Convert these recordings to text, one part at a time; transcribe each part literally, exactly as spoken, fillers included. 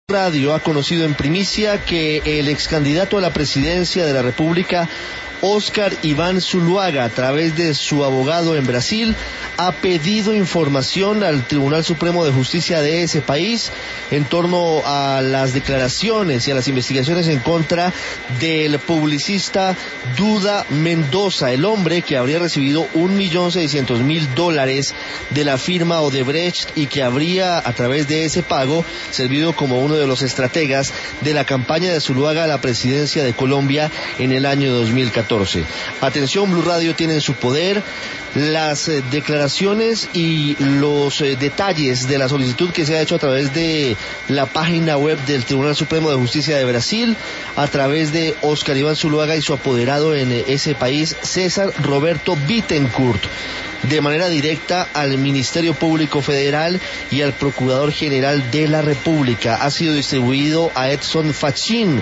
Radio ha conocido en primicia que el ex candidato a la presidencia de la República, Óscar Iván Zuluaga, a través de su abogado en Brasil, ha pedido información al Tribunal Supremo de Justicia de ese país en torno a las declaraciones y a las investigaciones en contra del publicista Duda Mendoza, el hombre que habría recibido un millón seiscientos mil dólares de la firma Odebrecht y que habría, a través de ese pago, servido como uno de los estrategas de la campaña de Zuluaga a la presidencia de Colombia en el año dos mil catorce. Atención, Blue Radio tiene en su poder las eh, declaraciones y los eh, detalles de la solicitud que se ha hecho a través de la página web del Tribunal Supremo de Justicia de Brasil, a través de Óscar Iván Zuluaga y su apoderado en eh, ese país, César Roberto Bittencourt, de manera directa al Ministerio Público Federal y al Procurador General de la República. Ha sido distribuido a Edson Fachin,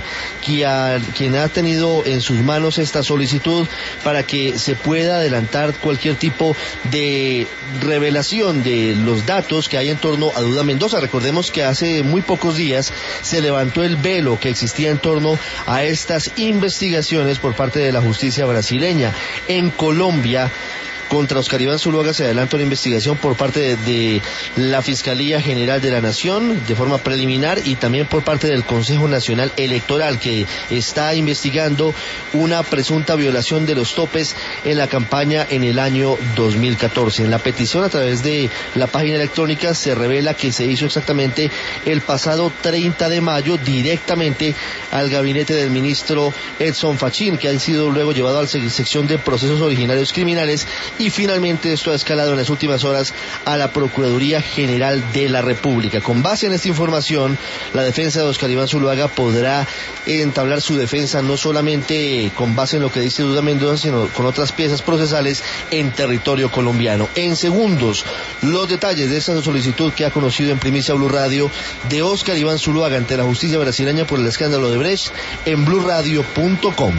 quien ha tenido en sus manos esta solicitud para que se pueda adelantar cualquier tipo de revelación de los datos que hay en torno a Duda Mendoza. Recordemos que hace muy pocos días se levantó el velo que existía en torno a estas investigaciones por parte de la justicia brasileña. En Colombia, contra Óscar Iván Zuluaga se adelanta una investigación por parte de, de la Fiscalía General de la Nación de forma preliminar y también por parte del Consejo Nacional Electoral, que está investigando una presunta violación de los topes en la campaña en el año dos mil catorce. En la petición a través de la página electrónica se revela que se hizo exactamente el pasado treinta de mayo directamente al gabinete del ministro Edson Fachin, que ha sido luego llevado a la sección de procesos originarios criminales. Y finalmente esto ha escalado en las últimas horas a la Procuraduría General de la República. Con base en esta información, la defensa de Óscar Iván Zuluaga podrá entablar su defensa no solamente con base en lo que dice Duda Mendoza, sino con otras piezas procesales en territorio colombiano. En segundos, los detalles de esta solicitud que ha conocido en primicia Blue Radio de Óscar Iván Zuluaga ante la justicia brasileña por el escándalo de Brecht en blue radio punto com.